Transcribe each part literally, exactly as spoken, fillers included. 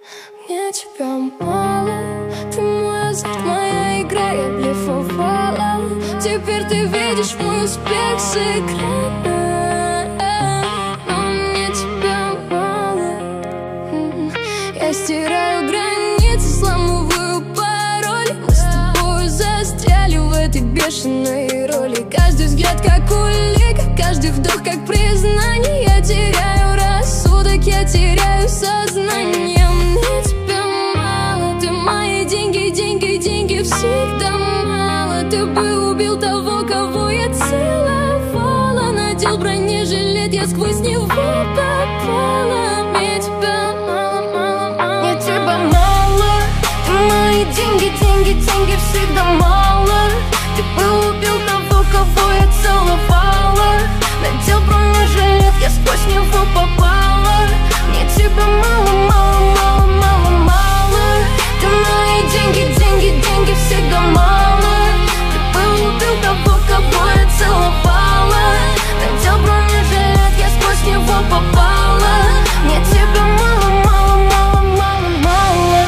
Мне тебя мало, ты мой азарт, моя игра, я блефовала. Теперь ты видишь мой успех с экрана, но мне тебя мало. Я стираю границы, сламываю пароли. Мы с тобой застряли в этой бешеной роли. Каждый взгляд как улика, каждый вдох как признание. Я теряю рассудок, я теряю сознание. Мне тебя мало, ты мои деньги, деньги, деньги всегда мало. Ты бы убил того, кого я целовала. Надел бронежилет, я сквозь него попала. Мне тебя мало, мало, мало. Мне тебя мало, ты мои деньги, деньги, деньги всегда мало. Ты бы убил того, кого я целовала. Надел бронежилет, я сквозь него попала. Мне тебя мало, мало, мало, мало, мало. Ты мои деньги, деньги, деньги всегда мало. Ты бы убил того, кого я целовала. Надел бронежилет, я сквозь него попала. Мне тебя мало, мало, мало, мало, мало.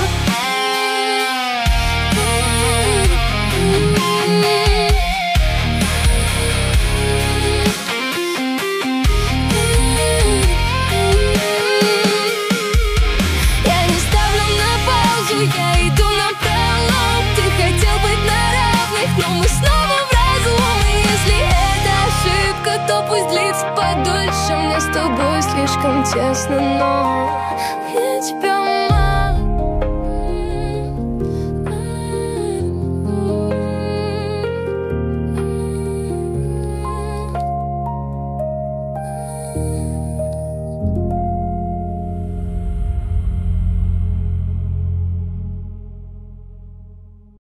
Я не ставлю на паузу, я иду напролом. Ты хотел быть на равных, но мы снова в разлом. И если это ошибка, то пусть длится подольше. Мне с тобой слишком тесно, но